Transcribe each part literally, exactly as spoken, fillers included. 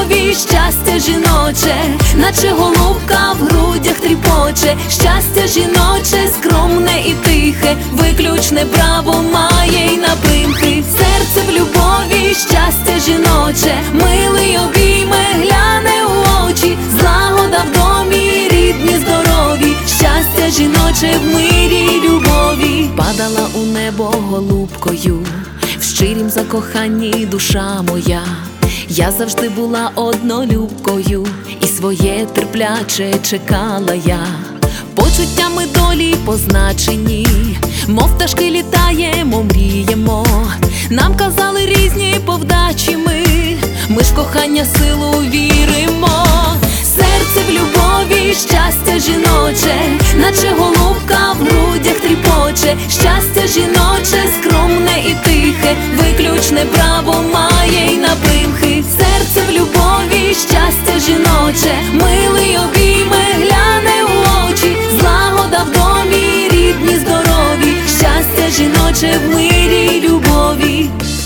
любові, щастя жіноче, наче голубка в грудях тріпоче. Щастя жіноче, скромне і тихе, виключне право має й на примхи. Серце в любові, щастя жіноче, милий обійме, гляне у очі, злагода в домі, рідні здорові. Щастя жіноче в мирі й любові. Падала у небо голубкою, в щирім закоханні душа моя. Я завжди була однолюбкою, і своє терпляче чекала я. Почуттями долі позначені, мов пташки літаємо, мріємо. Нам казали різні повдачі ми, ми ж кохання силу віримо. Серце в любові, щастя жіноче, наче голубка в грудях тріпоче. Щастя жіноче, скромне і тихе, виключне право має й на примхи. Серце в любові, щастя жіноче, милий обійме, гляне у очі, злагода в домі, рідні здорові. Щастя жіноче в мирі й любові.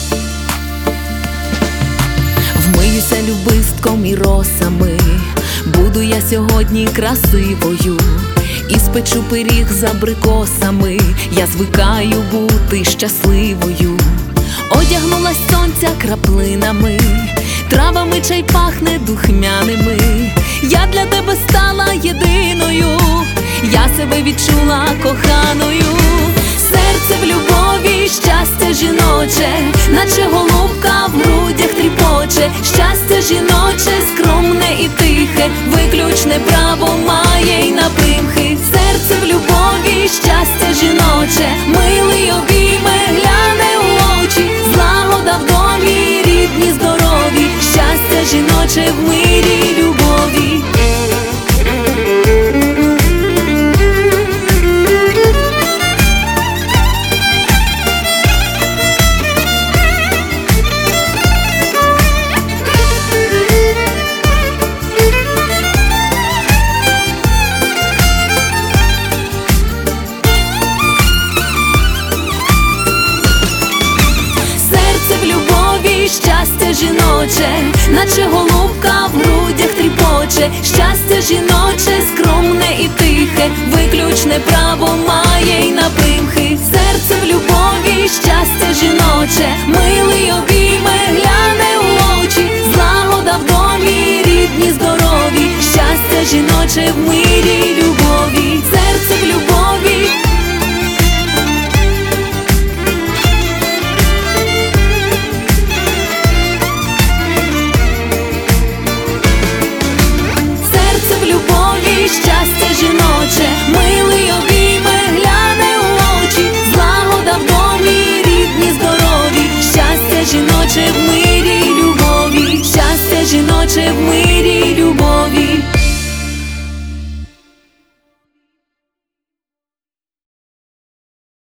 Вмиюся любистком і росами, буду я сьогодні красивою, і спечу пиріг з абрикосами, я звикаю бути щасливою. Одягнулась сонця краплинами, травами чай пахне духмяними. Я для тебе стала єдиною, я себе відчула коханою. Серце в любові, щастя жіноче, наче голубка в грудях тріпоче. Щастя жіноче, скромне і тихе, виключне право має й на примхи. Серце в любові, щастя жіноче, милий обійме, гляне у очі, злагода в домі, рідні здорові. Щастя жіноче в мирі й любові. Щастя жіноче, наче голубка в грудях тріпоче. Щастя жіноче, скромне і тихе, виключне право має й на примхи. Серце в любові, щастя жіноче,